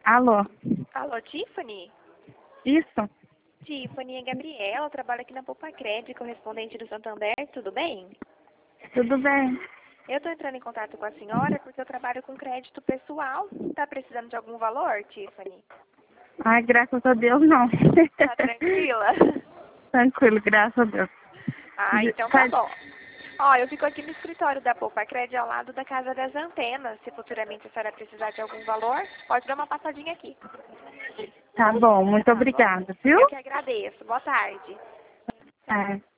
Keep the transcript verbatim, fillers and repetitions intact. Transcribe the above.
Alô? Alô, Tiffany? Isso? Tiffany, é Gabriela, eu trabalho aqui na Poupa Crédito, correspondente do Santander, tudo bem? Tudo bem? Eu estou entrando em contato com a senhora porque eu trabalho com crédito pessoal. Está precisando de algum valor, Tiffany? Ai, graças a Deus, não. Tá tranquila? Tranquilo, graças a Deus. Ah, então tá Faz- bom. Ó, eu fico aqui no escritório da Poupa Crédito, ao lado da Casa das Antenas. Se futuramente a senhora precisar de algum valor, pode dar uma passadinha aqui. Tá bom, muito Tá bom? obrigada, viu? Eu que agradeço. Boa tarde. É.